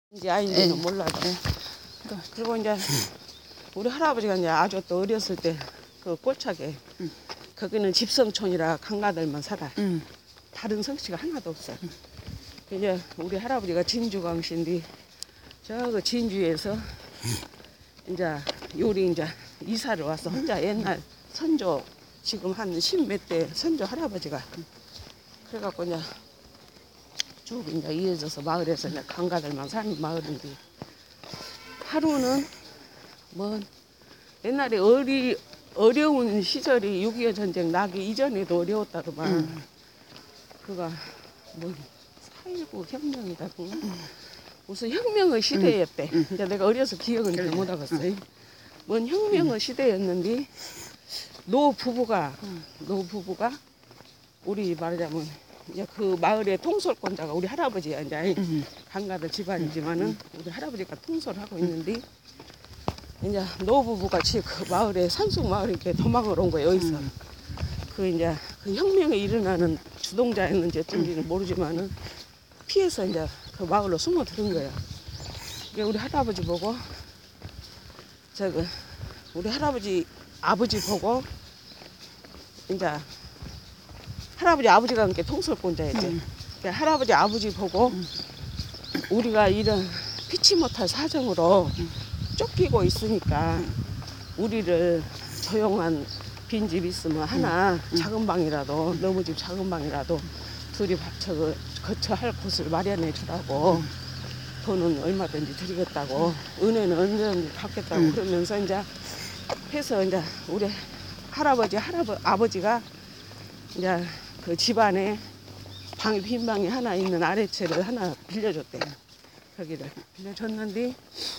이제 아이들은 몰라도. 그리고 이제 우리 할아버지가 이제 아주 또 어렸을 때 그 꼴차게 거기는 집성촌이라 강가들만 살아. 다른 성씨가 하나도 없어. 이제 우리 할아버지가 진주광신디 저 진주에서 이제 요리 이제 이사를 와서 혼자 옛날 선조 지금 한 10몇 대 선조 할아버지가 그래갖고 이제 쭉 이제 이어져서 마을에서 이제 강가들만 사는 마을인데 하루는 뭐 옛날에 어려운 시절이 6.25 전쟁 나기 이전에도 어려웠다더만 그가 뭐 4.19 혁명이다든가 무슨 혁명의 시대였대. 이제 내가 어려서 기억은 잘 못하겠어요. 뭔 혁명의 시대였는데 노 부부가 우리 말하자면 이제 그 마을의 통솔권자가 우리 할아버지야. 이제 강가들 집안이지만은 우리 할아버지가 통솔을 하고 있는데 이제 노부부가 그 마을에 산속 마을에 이렇게 도망을 온 거예요. 여기서 그 이제 그 혁명이 일어나는 주동자였는지 어쩐지는 모르지만은 피해서 이제 그 마을로 숨어 들은 거예요. 이게 우리 할아버지 보고 우리 할아버지 아버지 보고 이제 할아버지 아버지가 함께 통솔권자였지. 그러니까 할아버지 아버지 보고 우리가 이런 피치 못할 사정으로 쫓기고 있으니까 우리를 조용한 빈집 있으면 하나 작은 방이라도 너무 집 작은 방이라도 둘이 거처할 곳을 마련해 주라고 돈은 얼마든지 드리겠다고 은혜는 언제든지 갚겠다고 그러면서 이제 해서 이제 우리 아버지가 이제 그 집안에 빈 방이 하나 있는 아래채를 하나 빌려줬대요. 거기를 빌려줬는데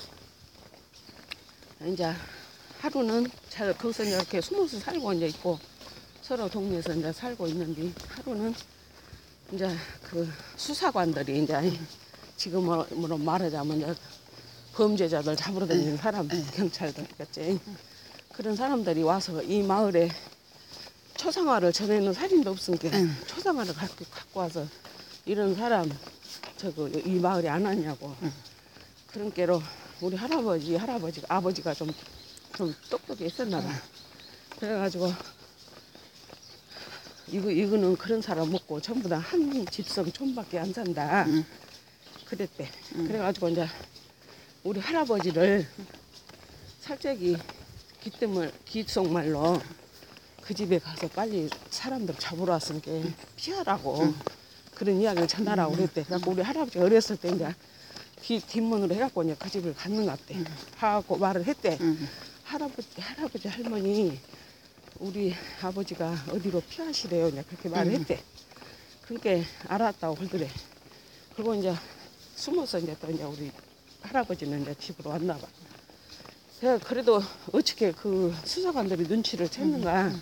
이제 하루는 거기서 이렇게 숨어서 살고 이제 있고 서로 동네에서 이제 살고 있는데 하루는 이제 그 수사관들이 이제 지금으로 말하자면 이제 범죄자들 잡으러 다니는 사람 경찰들이겠지. 그런 사람들이 와서 이 마을에 초상화를 전에는 사진도 없으니까 초상화를 갖고 와서 이런 사람 이 마을에 안 왔냐고 그런 게로 우리 아버지가 좀 똑똑했었나 봐. 그래가지고 이거는 그런 사람 없고 전부 다 한 집성촌밖에 안 산다. 그랬대. 그래가지고 이제 우리 할아버지를 살짝이 귓속말로 그 집에 가서 빨리 사람들 잡으러 왔으니까 피하라고 그런 이야기를 전하라고 그랬대. 그래갖고 우리 할아버지가 어렸을 때 이제 뒷문으로 해갖고 이제 그 집을 갔는 것 같대. 하고 말을 했대. 할아버지 할머니 우리 아버지가 어디로 피하시래요. 이제 그렇게 말을 했대. 그렇게 알았다고 그러더래. 그리고 이제 숨어서 이제 또 이제 우리 할아버지는 이제 집으로 왔나 봐. 그래도 어떻게 그 수사관들이 눈치를 챘는가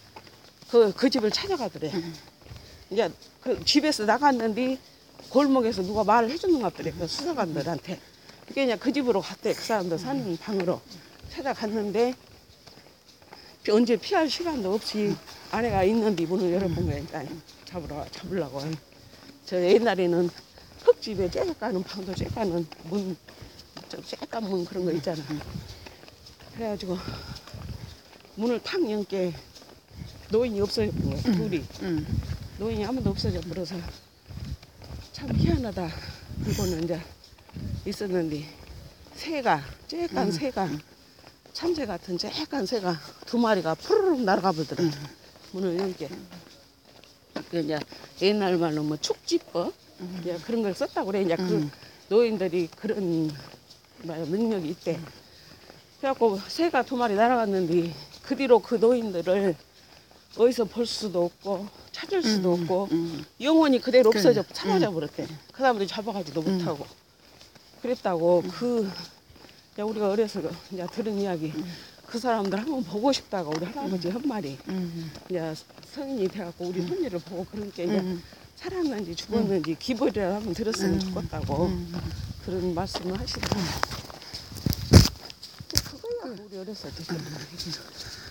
그 집을 찾아가더래. 이제 그 집에서 나갔는데 골목에서 누가 말을 해주는 것 같더래. 그 수사관들한테. 그러니까 그 집으로 갔대. 그 사람들 사는 방으로 찾아갔는데 언제 피할 시간도 없이 아내가 있는데 문을 열어본 거야. 일단 잡으려고. 저 옛날에는 흙집에 쬐까는 방도 쬐까는 문, 쬐깐 문 그런 거 있잖아. 그래가지고 문을 탁 연게 노인이 없어졌던 거야. 둘이. 노인이 아무도 없어져 버려서 참 희한하다. 그거는 이제 있었는데 쬐깐 새가 참새 같은 쬐깐 새가 두 마리가 푸르륵 날아가 버더라. 문을 연게. 이제 옛날 말로 뭐 축지법 그런 걸 썼다고 그래. 이제 그 노인들이 그런 능력이 있대. 그래갖고 새가 두 마리 날아갔는데 그 뒤로 그 노인들을 어디서 볼 수도 없고 찾을 수도 없고 영원히 그대로 없어져 사라져 버렸대. 그 사람들이 잡아가지도 못하고 그랬다고. 우리가 어려서 이제 들은 이야기. 그 사람들 한번 보고 싶다고 우리 할아버지 한 말이. 이제 성인이 돼갖고 우리 손녀를 보고 그러니까 이제 살았는지 죽었는지 기벌이라도 한번 들었으면 좋겠다고 그런 말씀을 하시더라고요. 그거야 우리 어렸을 때.